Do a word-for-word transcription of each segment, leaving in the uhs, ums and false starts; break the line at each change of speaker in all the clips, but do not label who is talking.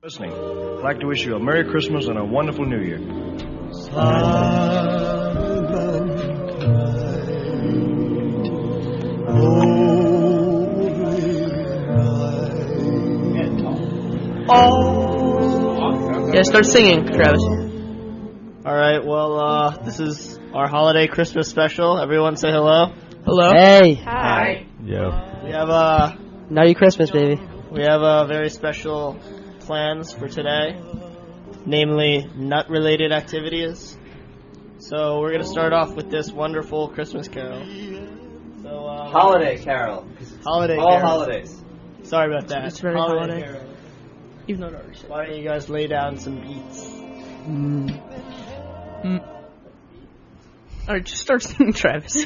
Listening. I'd like to wish you a Merry Christmas and a wonderful New Year.
Oh. Yeah, start singing, Travis.
Alright, well, uh, this is our holiday Christmas special. Everyone say hello.
Hello.
Hey.
Hi.
Yeah.
We have, uh,
Merry Christmas, baby.
we have, uh, very special plans for today. Namely, nut-related activities. So we're gonna start off with this wonderful Christmas carol. So, uh,
Holiday carol.
holiday
All
carol.
holidays.
Sorry about that.
It's very holiday.
carol.
Even though it already said.
Why don't you guys lay down some beats?
Mm. Mm. Alright, just start singing, Travis.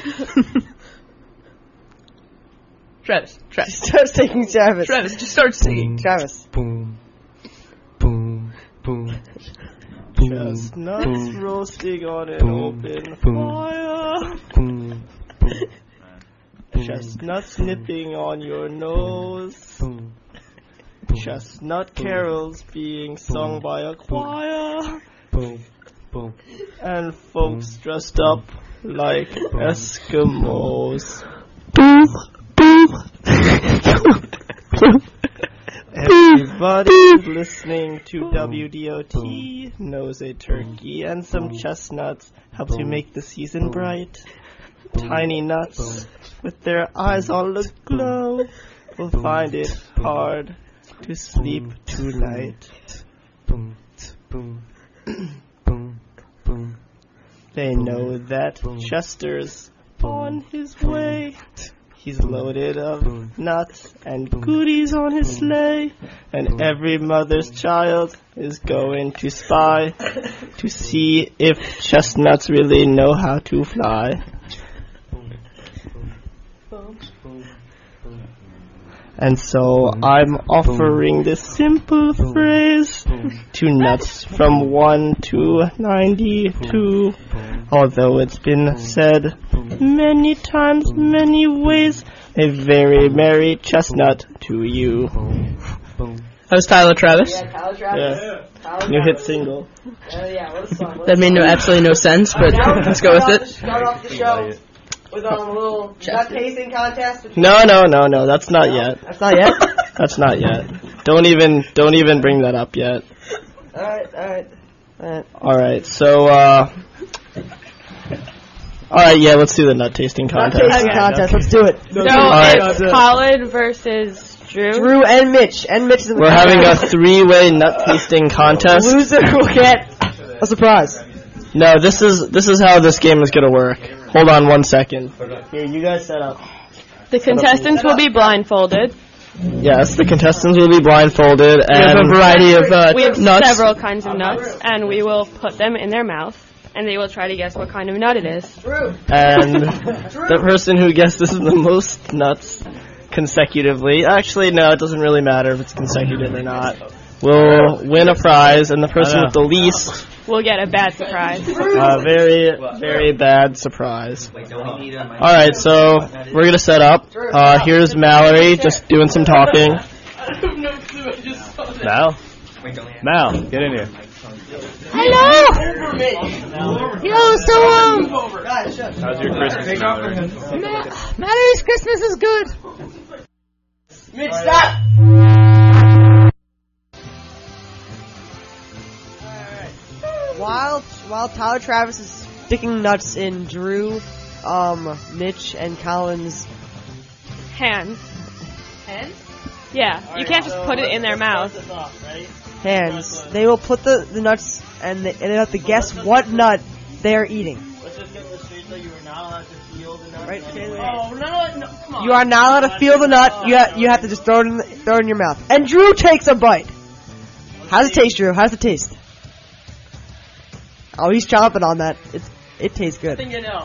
Travis, Travis.
Start singing, Travis.
Travis, just start singing.
Travis.
Boom, boom, boom.
Chestnuts
boom,
roasting on an
boom,
open
boom,
fire.
boom, boom,
Chestnuts nipping on your nose.
boom,
Chestnut carols being sung by a choir.
boom, boom.
And folks dressed up like Eskimos. Everybody listening to W D O T knows a turkey and some chestnuts help to make the season bright. Tiny nuts with their eyes all aglow will find it hard to sleep tonight.
Boom, boom, boom, boom.
They know that Chester's on his way. He's loaded of nuts and goodies on his sleigh. And every mother's child is going to spy to see if chestnuts really know how to fly. And so I'm offering this simple phrase to nuts from one to ninety-two. Although it's been said many times, many ways, a very merry chestnut to you.
That was Tyler Travis.
Yeah, Tyler Travis.
Yeah.
Tyler
New hit
Travis.
single.
Oh, yeah, what a song. What a
That made no
song.
absolutely no sense, but
Now we're
let's
gonna
go with
start off-
it.
Start off the show with um, a little nut tasting contest. between-
No, no, no, no, that's not yet.
That's not yet?
That's not yet. Don't even, don't even bring that up yet.
Alright, alright. Alright.
Alright, so, uh... Alright, yeah, let's do the nut tasting
Nut
contest.
tasting
Okay.
contest, let's do it.
So
Alright.
it's Colin versus Drew.
Drew and Mitch. And Mitch is in the
We're having a
contest.
three-way nut tasting contest.
Loser will get a surprise.
No, this is, this is how this game is gonna work. Hold on one second. Here, you guys set up.
The contestants will be blindfolded.
Yes, the contestants will be blindfolded
We have a
and...
variety of uh,
We have
nuts.
several kinds of nuts, and we will put them in their mouth, and they will try to guess what kind of nut it is.
Drew.
and the person who guesses the most nuts consecutively, actually no, it doesn't really matter if it's consecutive or not, will win a prize, and the person with the least,
We'll get a bad surprise.
uh, very, very bad surprise. Alright, so we're gonna set up. Uh, here's Mallory just doing some talking.
Mal? Mal, get in here.
Hello! Yo, so, um,
How's your Christmas, Mallory?
Mallory's Christmas is good.
Mitch, stop! While while Tyler Travis is sticking nuts in Drew, um, Mitch, and Colin's
Hands. Hands? Yeah, you can't just put it in their mouth.
hands, they will put the, the nuts and they, and they have to guess what nut they are eating.
Let's just get this straight so you are not allowed to feel the nut.
Right, okay,
Oh, no, no, come on.
You are not allowed to feel the nut. You ha- you have to just throw it in the, throw it in your mouth. And Drew takes a bite. How's it taste, Drew? How's it taste? Oh, he's chomping on that. It's it tastes good.
You know.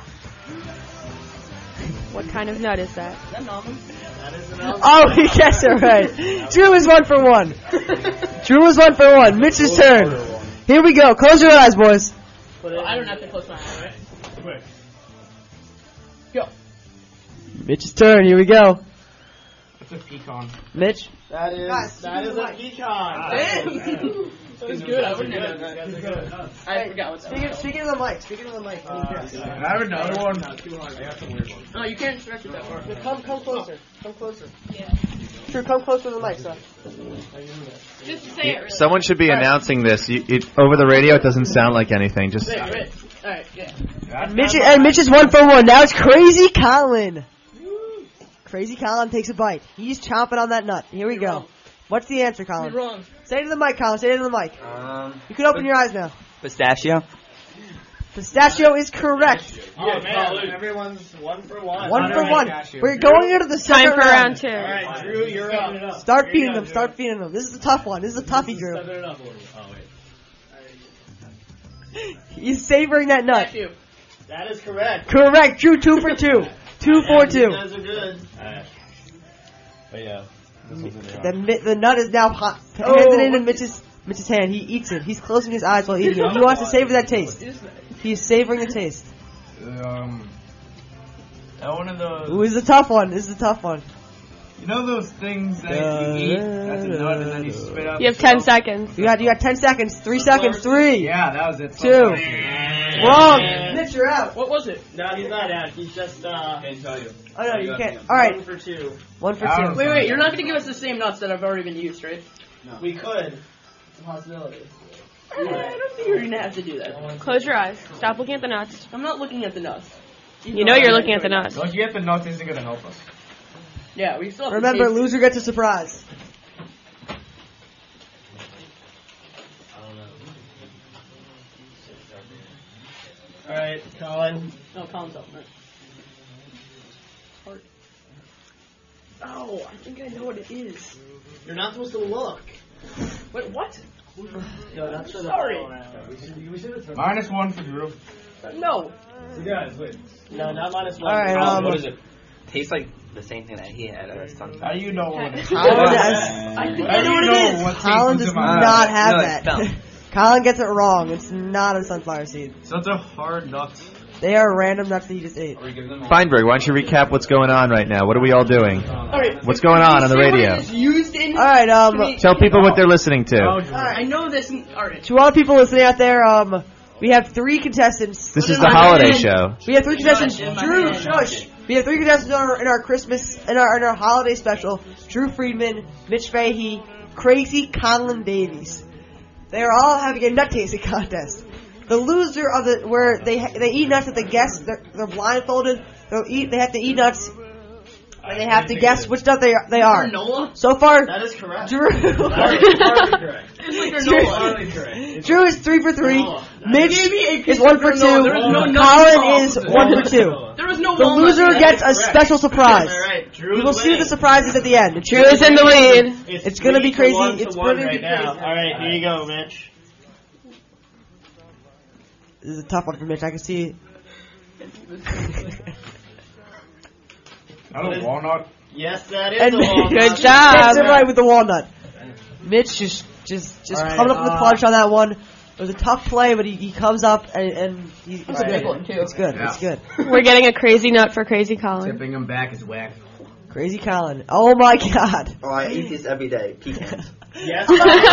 What kind of nut is that?
Oh, he guessed it right. Drew is one for one. Drew is one for one. Mitch's turn. Here we go. Close your eyes, boys.
I don't have to close my eyes, right? Quick. Go.
Mitch's turn. Here we go.
It's a pecan.
Mitch?
That is
Guys,
that is a
Mike.
pecan.
Damn. That was good. I wouldn't have done
That's
that.
good.
I forgot what's
Speaking, speaking of the mic, speaking of the mic, can you hear us?
I have another one.
No, you can't stretch it that far.
Yeah, Come, come closer. Come closer. Yeah. True, come closer to the mic, son.
Just say it really.
Someone should be announcing this. You, it, over the radio, it doesn't sound like anything. Just
Wait, wait. Alright, yeah.
Mitch, and Mitch is one for one. Now it's Crazy Colin. Crazy Colin takes a bite. He's chomping on that nut. Here we go. What's the answer, Colin?
You're wrong.
Say it to the mic, Colin. Say it to the mic.
Um,
You can open your eyes now.
pistachio.
Pistachio is correct.
Oh man, everyone's one for one.
One for
Alright,
one.
Cashew.
We're going into the
Time
second
for
round.
round two.
Alright, Drew, you're up.
Start
Here you
feeding
go,
them. Start feeding them. This is a tough one. This is a toughie, Drew.
Set it up for you. Oh wait.
He's savoring that nut.
Cashew.
That is correct.
Correct. Drew, two for two. Two for two.
You guys are good. Alright. But yeah.
The, mi- the nut is now hot.
Oh.
Hands it into Mitch's, Mitch's hand. He eats it. He's closing his eyes while eating it. He wants to savor that taste. He's savoring the taste.
Um, that one of those.
Ooh, this is a tough one. This is a tough one.
You know those things that you eat? That's a nut, and then you spit out.
You have
the
ten
shell?
seconds.
You got you got ten seconds. Three seconds. Three.
Yeah, that was it.
Two. Wrong. Mitch, you're out.
What was it?
No, he's not out. He's just uh.
Can't tell you.
Oh no, you can't. All right,
One for two.
one for
I
two.
don't-
Wait, wait, you're not going to give us the same nuts that have already been used, right?
We could. It's a possibility.
I don't think you're going to have to do that.
Close your eyes. Stop looking at the nuts.
I'm not looking at the nuts.
You know you're looking at the nuts.
Looking at the nuts isn't gonna help us.
Yeah, we still have to
Remember,
taste it.
loser gets a surprise.
Alright, Colin.
No, Colin's up, right? Heart. Oh, I think I know what it is.
You're not supposed to look.
Wait, what?
Yo, that's for the
Sorry.
final round.
Minus one for Drew.
No.
No, not minus one.
All right, um,
what is it? Tastes like the same thing that he had at his son's.
How do you know what it is?
Colin,
I
has,
think
How
I
do
know
you
what it is.
know what
Colin
tastes
does
in my
not
mouth?
have
No,
that.
it's not.
Colin gets it wrong. It's not a sunflower seed.
Such a hard nut.
They are random nuts that he just ate.
Feinberg, why don't you recap what's going on right now? What are we all doing?
Alright.
What's going on on the radio?
It's used in.
All right, um,
Tell people what they're listening to.
I know this. Alright.
to all the people listening out there, um, we have three contestants.
This is the holiday show.
We have three contestants.
In my
Drew,
hand.
shush. We have three contestants in our, in our Christmas, in our, in our holiday special. Drew Friedman, Mitch Fahey, Crazy Colin Davies. They are all having a nut tasting contest. The loser of the where they ha- they eat nuts at the guess they're, they're blindfolded. They'll eat. They have to eat nuts, and they have to guess which nut they are. They are.
Granola?
So far,
That is correct.
Drew.
That is partly correct.
It's like
It's
granola.
partly correct.
Drew is three for three.
Granola.
Mitch
Give me a piece
is one
of
for
granola.
two.
There is no nut
Colin
involved.
is one for two.
There was no
The
walnut
loser
in that.
gets a
correct.
special surprise.
Alright, Drew
We will
is
see the
winning.
surprises at the end.
Drew is in the lead.
It's gonna be
three to
crazy.
one to
It's
one
gonna be
right now.
crazy.
Alright, here you go, Mitch.
This is a tough one for Mitch. I can see.
Not a walnut.
Yes, that is
And
the walnut.
Good
Gets
job.
it right with the walnut. Mitch just just just
All right,
coming up with the
uh,
punch on that one. It was a tough play, but he, he comes up and, and he, it's
Right.
good. It's good. It's good.
We're getting a crazy nut for Crazy Colin.
Tipping him back is whack.
Crazy Colin. Oh my God.
Oh, I eat this every day. Pecans.
Yes.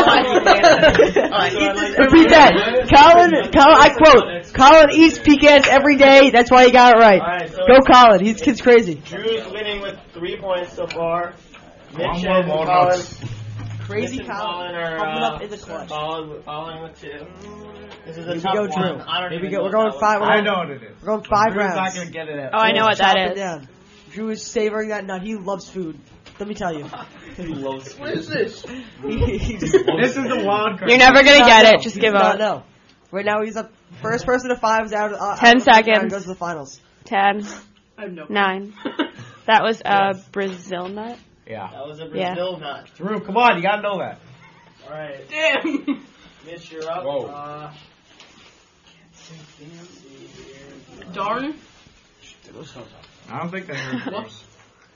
Repeat that. Colin. Colin. I quote. Colin eats pecans every day. That's why he got it right.
All right, so
Go Colin. He's kid's crazy.
Drew's winning with three points so far. Mitch
One more
and Colin.
walnuts.
Crazy
Mitch and
Colin.
Colin are
Pumping
uh,
up in the clutch.
following, following with two. This is a
Here we
tough
go,
one.
Drew.
I don't
Here we
even
go.
know
We're going
what
five.
that
We're
I
going,
know what it is.
we're going five
Drew's
rounds.
not gonna get it at
Oh, I know what that
Chop it
is.
down. Drew is savoring that nut. He loves food. Let me tell you.
What is this?
He- he just-
This is the wild card.
You're never
He
gonna
does
get
not
it.
know.
Just
He
give
does not
up.
know. Right now he's up. First person to five is out. Uh,
Ten
out of the first round and
seconds.
Goes to the finals.
Ten,
I have no.
nine. That was a Brazil nut.
Yeah.
That was a
Yeah.
Brazil nut.
Drew, come on, you gotta know that.
Alright.
Damn.
Mitch, you're up.
Whoa.
Uh,
Darn.
I don't think that hurts.
Whoops.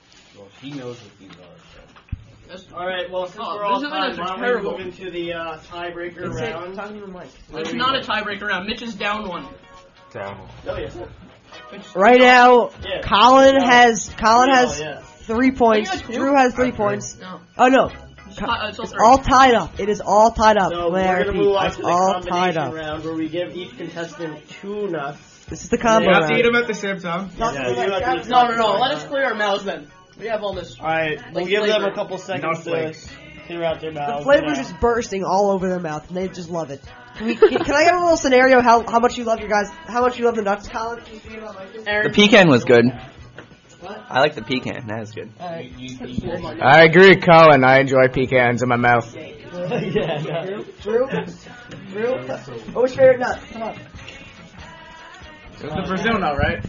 Alright, well, since
Oh,
we're all
those
tied,
others are
why don't we
terrible.
move into the uh, tiebreaker
It's it.
round?
Talking to the mic.
It's not a tiebreaker round. Mitch is down one.
Down.
Oh, yes.
Mitch-
Right now,
Yeah.
Colin
No.
has Colin
No,
has
yeah.
three points.
got two?
Drew has three points.
No.
Oh no,
It's, uh, it's all
it's
three.
all tied up. It is all tied up.
So
May I
we're gonna
repeat,
move on
it's
to the
all tied
combination
up.
round where we give each contestant two nuts.
This is the combo
You have to eat
round.
them at the same time.
Not
Yeah,
the
you
like-
have to-
No, no, no. Let us clear our mouths then. We have all this.
Alright, we'll
Like
give them
flavor.
a couple seconds to
flakes.
clear out their
The
mouths.
flavor's
Yeah.
just bursting all over their mouth, and they just love it. Can, we, can, can I get a little scenario how how much you love your guys? How much you love the nuts, Colin? Can you think about my
The
Aaron.
pecan was good.
What?
I like the pecan. That is good.
Alright.
I agree with Colin. I enjoy pecans in my mouth.
Yeah, no.
Drew? Drew? What's your favorite nut? Come on.
It's the Brazil nut, right?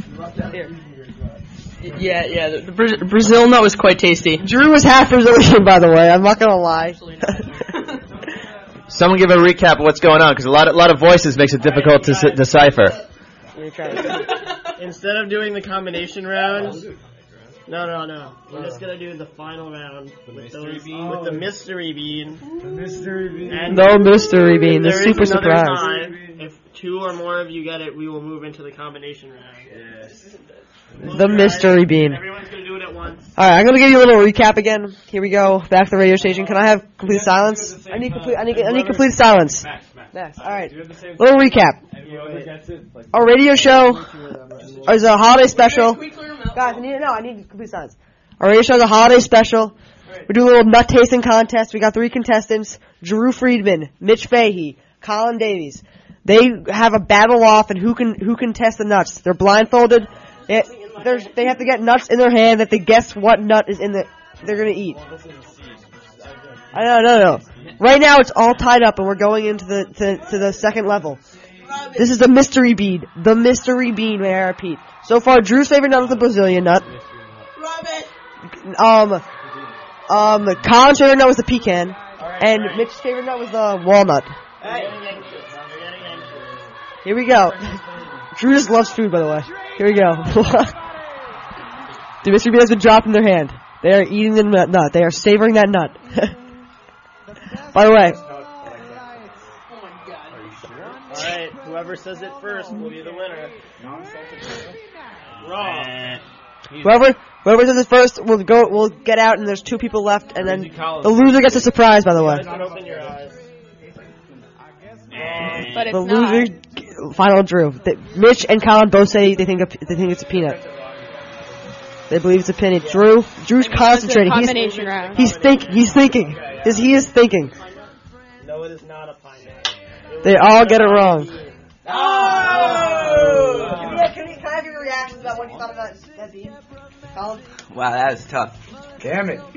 Yeah, yeah. The, the Bra- Brazil nut was quite tasty.
Drew was half Brazilian, by the way. I'm not gonna lie.
Someone give a recap of what's going on, because a lot, of, lot of voices makes it difficult to s- decipher.
Instead of doing the combination round, no, no, no. We're just gonna do the final round with, those, with the mystery bean.
Mystery bean.
And
No mystery bean. The
there is
super
another
surprise.
time. If two or more of you get it, we will move into the combination round.
The mystery bean.
Everyone's gonna do it at once.
Alright, I'm gonna give you a little recap again. Here we go. Back to the radio station. Can I have complete silence? I need complete. I need. I need complete silence. Next. All right. Little recap. Our radio show is a holiday special.
Can we clear them out?
Guys, I need to know. I need complete silence. Our radio show is a holiday special. We do a little nut tasting contest. We got three contestants: Drew Friedman, Mitch Fahey, Colin Davies. They have a battle off, and who can who can test the nuts? They're blindfolded. They, they're, they have to get nuts in their hand. They have to guess what nut is in the they're gonna eat. I know, no, no. Right now it's all tied up, and we're going into the to, to the second level. This is the mystery bean. The mystery bean. May I repeat? So far, Drew's favorite nut is the Brazilian nut. Um, um, Colin's favorite nut was the pecan, and Mitch's favorite nut was the walnut. Here we go. Drew just loves food, by the way. Here we go. The mystery bean has been dropped in their hand. They are eating the nut. nut. They are savoring that nut. By the way,
Alright, whoever says it first will be the winner. Raw.
whoever whoever says it first will go. Will get out, and there's two people left, and then the loser gets a surprise. By the way,
Don't open your eyes.
But it's
the
not.
loser, final Drew. The, Mitch and Colin both say they think a, they think it's a peanut. They believe it's a peanut. Drew, Drew's concentrating. He's,
Combination round.
he's thinking. He's thinking. His, he is thinking.
No, it is not a pineapple.
They all get it wrong.
Oh!
Can, can I have your reactions about when you thought about that bean, Colin?
Wow, that is tough.
Damn it.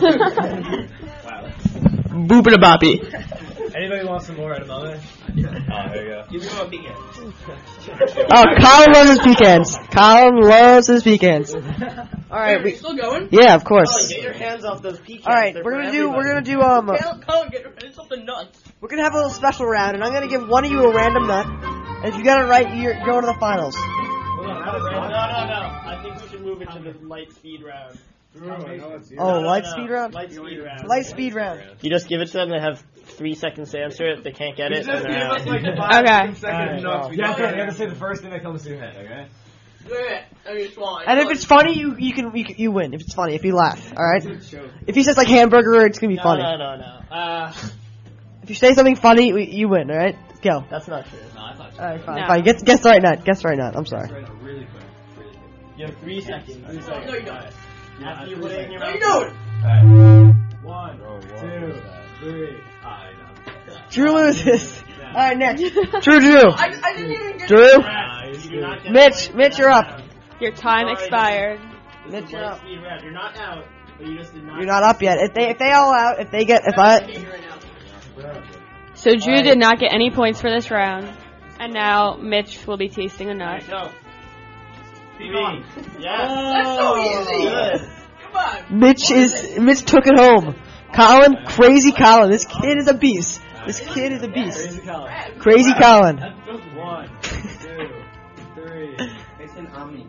Boop and a boppy.
Anybody want some more edamame? Oh, there you go.
You give him a pecan.
Oh, Colin loves his pecans. Colin loves his pecans. All right, we,
Still going?
yeah, of course.
Get your hands off those pecans.
All right,
They're
we're
for
gonna do. We're
everybody.
gonna do. Um,
Colin, Colin, get your hands off the nuts.
we're gonna have a little special round, and I'm gonna give one of you a random nut, and if you get it right, you're going to the finals.
No, no, no. I think we should move into the light speed round.
Oh,
No, no,
light
no.
speed round.
Light speed round.
Light speed round.
You just give it to them. They have three seconds to answer it. They can't get it.
Just
and
give
they're
us
out.
like five
Okay.
consecutive
Alright,
notes.
well.
You have, to, you have to say the first thing that comes to your head, okay?
Yeah, I mean, it's fine.
And if it's funny, you you can you, can, you win. If it's funny, if you laugh, all right. If he says like hamburger, it's gonna be
No,
funny.
no, no, no. Uh,
If you say something funny, we- you win. All right, go.
that's not true.
All right, fine,
No.
fine. Guess guess the right nut. Guess the right nut. I'm sorry.
You have three seconds. Three seconds.
No, you don't.
After you put it in your
No,
mouth.
you don't.
One, two, three.
Drew loses. All right, next. Drew, Drew,
I, I didn't even get
Drew.
You do not get
Mitch, Mitch, you're up.
Your time
Sorry,
expired.
This
Mitch,
is
you're
light
up.
speed round. You're not out, but you just did not.
You're not up yet. If they if they all out, if they get if I
So Drew did not get any points for this round. And now Mitch will be tasting a nut.
Go.
Keep on.
Yes.
That's so easy.
Good.
Come on.
Mitch is Mitch took it home. Colin, crazy Colin. This kid is a beast. This kid is a beast.
Crazy Colin.
Crazy Colin.
One, two, three.
It's an omni.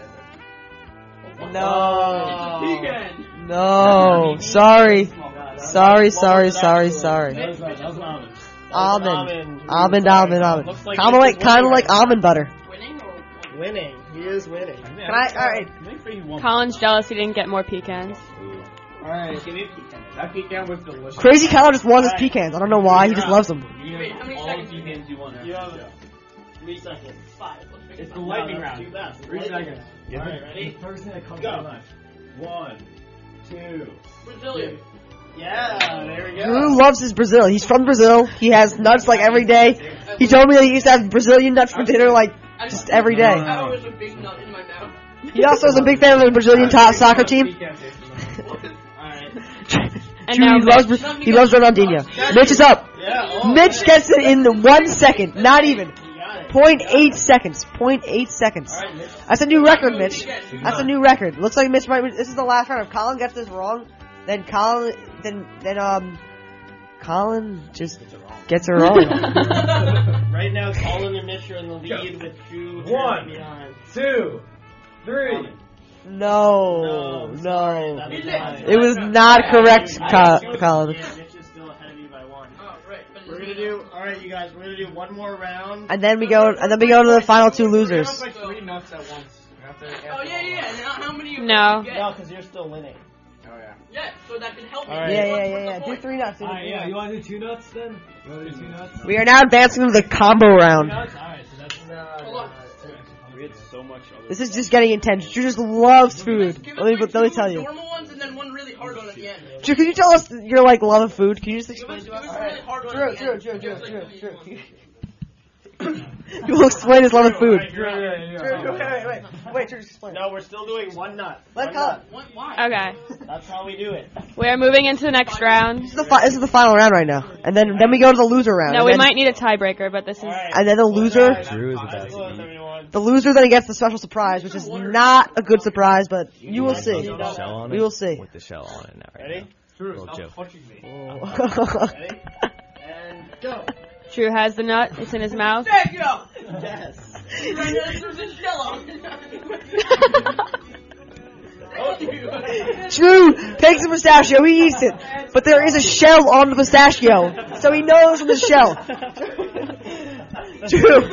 No.
Pecan.
No. Sorry. Sorry, sorry, sorry, sorry.
That was, that was an almond.
Almond.
Almond.
Almond, almond, almond.
Looks like
Kind of
this
like,
is
kind of
winning
like
right
almond butter.
Winning or
Winning. He is winning.
Can I? All right.
Colin's jealous he didn't get more pecans.
Alright, give me a pecan. That pecan was delicious.
Crazy Colin just wants his pecans. I don't know why. He just loves them.
You
Wait, how many
all
seconds?
the pecans you want.
You have three seconds. Five.
It's the lightning
No, that's
round.
too fast.
Three seconds.
Alright, ready?
First thing that comes
Go.
to mind. One, two.
Brazilian.
Yeah, there we go.
Drew loves his Brazil. He's from Brazil. He has nuts like every day. He told me that he used to have Brazilian nuts for dinner like just every day.
I always a big nut in my mouth.
He also is a big fan of the Brazilian top soccer team.
And
Drew,
now
he loves
Mitch.
he loves Ronaldinho. Mitch is up.
Yeah, oh,
Mitch
hey.
gets it in one second. Not even.
You got it.
Point eight seconds. Point eight seconds.
Alright, Mitch.
That's a new record, Mitch. That's a new record. Looks like Mitch might. This is the last round. If Colin gets this wrong, then Colin, then then um, Colin just gets it wrong.
Right now, Colin and Mitch are in the lead with Drew
One.
behind.
Two, three.
No,
No,
no.
sorry, that was mine.
It was not correct, Co- Colin.
Yeah, Mitch is still ahead of you by one.
Oh, right. But
We're gonna do. All right, you guys. We're gonna do one more round.
And then we go, and then we go to the final two losers.
Like three nuts at once. After, after
Oh, yeah, yeah, yeah. Now, how many of
No.
you get?
No, because you're still winning.
Oh yeah.
Yeah, so that can help me.
All right.
Yeah, yeah,
What's
yeah,
the
yeah. Do
point?
three nuts. Do
Alright,
three
yeah.
nuts.
You want to do two nuts then? You want to do two nuts?
We are now advancing to the combo round.
Nuts. Alright, so that's uh.
Hold on.
We had so much other
This is just getting intense. Drew just loves food.
Give
Let me,
us like
let me
two
tell you.
normal ones and then one really hard one at the end.
Drew, can you tell us your like love of food? Can you just
Give
explain
us,
to
give
us?
us a really hard one
Drew,
at the
Drew,
end.
Drew,
Give
Drew,
us,
Drew,
like,
Drew.
really-
You will explain his love of food.
All right, you're up.
Drew, Drew, wait, wait, wait. Wait, Drew, just explain.
No, we're still doing one nut.
Let
One
Colin.
nut.
What? Why?
Okay.
That's how we do it.
We are moving into the next round.
This is the fi- this is the final round right now, and then then we go to the loser round.
No,
and
we
then,
might need a tiebreaker, but this is.
All right.
And then the loser,
Drew is about to
Close,
eat.
everyone.
the loser then gets the special surprise, which is not a good surprise, but you will see.
With the shell on
We
it?
will see.
With the shell on it now, right
Ready?
now.
Drew,
Little
stop
joke.
touching me.
Ready? And go.
Drew has the nut. It's in his mouth.
Thank you!
Yes.
Right now, there's a shell on it.
Drew takes the pistachio, he eats it, but there is a shell on the pistachio, so he knows from the shell. Drew,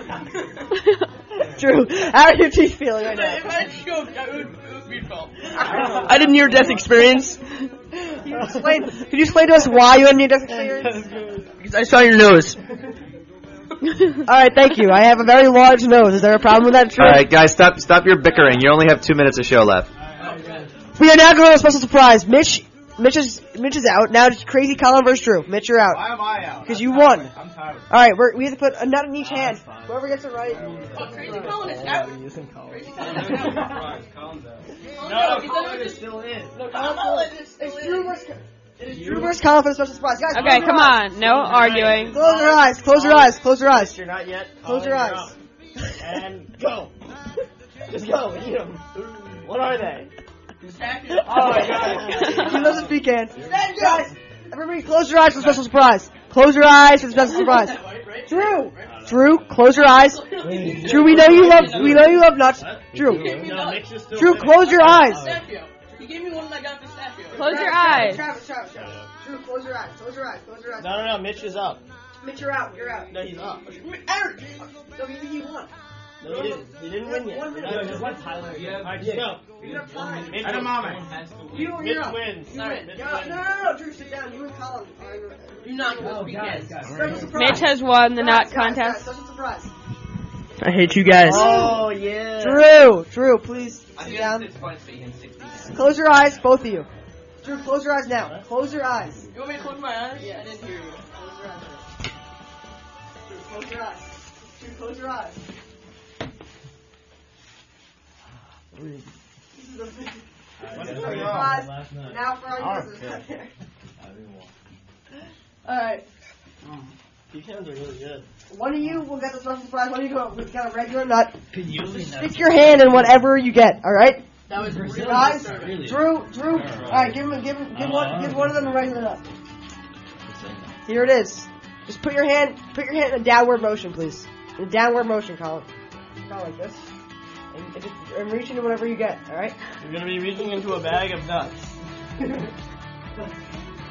Drew, how are your teeth feeling right
If
now?
I choked, I would, it would be felt.
I did near death experience.
Can you explain? Can you explain to us why you had near death experience?
Because I saw your nose.
All right, thank you. I have a very large nose. Is there a problem with that, Drew?
All right, guys, stop stop your bickering. You only have two minutes of show left.
We are now going to a special surprise. Mitch, Mitch is Mitch is out. Now it's Crazy Colin versus Drew. Mitch, you're out
Why am I out?
because
I'm
you
tired.
won.
I'm tired.
All right, we're, we have to put a nut in each hand. Whoever gets it right.
Oh, Crazy Colin is out. Crazy Colin is out.
Surprise, Colin's out.
Oh,
No,
he's
Colin
out.
is still in.
No, Colin is still
It's
in.
Drew versus it's Drew versus Colin for the special surprise. Guys,
Okay,
close your
come
eyes.
on. No arguing.
Close your eyes. Close your eyes. Close your eyes.
You're not yet.
Close
Colin,
your
you're
eyes.
up. And go. Just go. Eat them. What are they?
Pistachio.
Oh my god.
He loves his pecan. Guys, everybody close your eyes for the special surprise. Close your eyes for the special surprise.
Right, right?
Drew, Drew, close your eyes. Drew, we know you love, we know you love nuts. Drew,
No, Mitch is still
Drew,
winning.
close your eyes.
Pistachio. He gave me one and I got pistachio.
Close your eyes.
Travis, Travis, Travis. Drew, close your eyes. Close your eyes. Close your eyes.
No, no, no. Mitch is up.
Mitch, you're out. You're out.
No, he's up.
Eric. No, you, you won.
No, he didn't. He didn't win yet.
One minute.
No, just let Tyler.
Yeah.
All right, just go.
You have time.
Mitch,
And a mama.
You,
Mitch
you're up.
wins.
You win.
Mitch
You're up.
wins.
No, no, no, Drew, sit down. You and Colin.
You're not going to
guys,
be
guys.
Special surprise.
Mitch has won the nut
Guys, guys, guys,
contest.
Special surprise.
I hate you guys.
Oh,
yeah.
Drew, Drew, please
I'm
sit
getting
down.
six points, but you get sixty.
Close your eyes, both of you. Drew, close your eyes now. Close your eyes.
You want me to close my eyes? Yeah, I didn't hear you.
Close your eyes. Drew, close your eyes. Drew, close your eyes. This is a big surprise. Now for our users out there. Alright.
Pecans are really good.
One of you will get the special surprise. One of you go with kind of regular nut. Stick your hand in whatever you get. Alright?
That was really
Guys,
good.
Drew, Drew. Alright, give him, give him, give one, give one of them a regular nut. Here it is. Just put your hand, put your hand in a downward motion, please. In a downward motion, Colin. Kind of like this. And, and, just, and reach into whatever you get. All right.
You're gonna be reaching into a bag of nuts.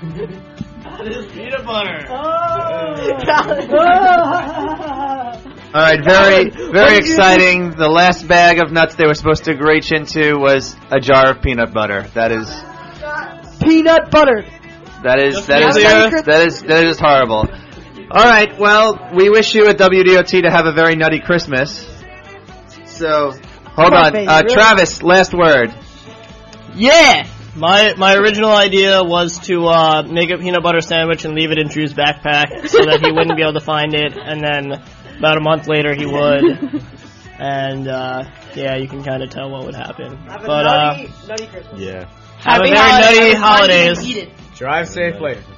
That is peanut butter.
Oh.
All right, very, very exciting. The last bag of nuts they were supposed to reach into was a jar of peanut butter. That is
Peanut butter.
that is
Just
that is
clear.
that is that is horrible. All right, well, we wish you at W D O T to have a very nutty Christmas. So, hold
Come on,
on,
baby,
uh,
really?
Travis. Last word.
Yeah! My my original idea was to uh, make a peanut butter sandwich and leave it in Drew's backpack so that he wouldn't be able to find it, and then about a month later he would. And uh, yeah, you can kind of tell what would happen.
Have a
But uh,
nutty, nutty Christmas.
Yeah.
have a
Happy
very
holidays.
nutty holidays.
Eat it.
Drive safely.